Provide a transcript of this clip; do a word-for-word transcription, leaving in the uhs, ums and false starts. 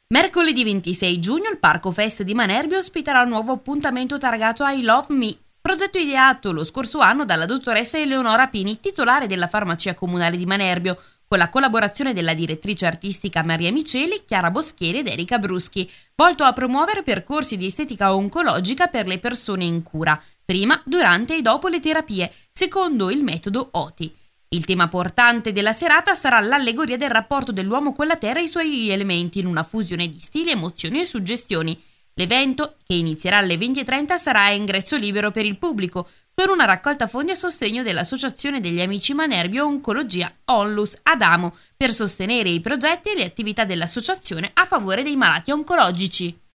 Mercoledì ventisei giugno il Parco Fest di Manerbio ospiterà un nuovo appuntamento targato I Love Me, progetto ideato lo scorso anno dalla dottoressa Eleonora Pini, titolare della farmacia comunale di Manerbio, con la collaborazione della direttrice artistica Maria Miceli, Chiara Boschieri ed Erika Bruschi, volto a promuovere percorsi di estetica oncologica per le persone in cura, prima, durante e dopo le terapie, secondo il metodo O T I. Il tema portante della serata sarà l'allegoria del rapporto dell'uomo con la terra e i suoi elementi in una fusione di stili, emozioni e suggestioni. L'evento, che inizierà alle venti e trenta, sarà a ingresso libero per il pubblico, con una raccolta fondi a sostegno dell'Associazione degli Amici Manerbio Oncologia Onlus Adamo, per sostenere i progetti e le attività dell'associazione a favore dei malati oncologici.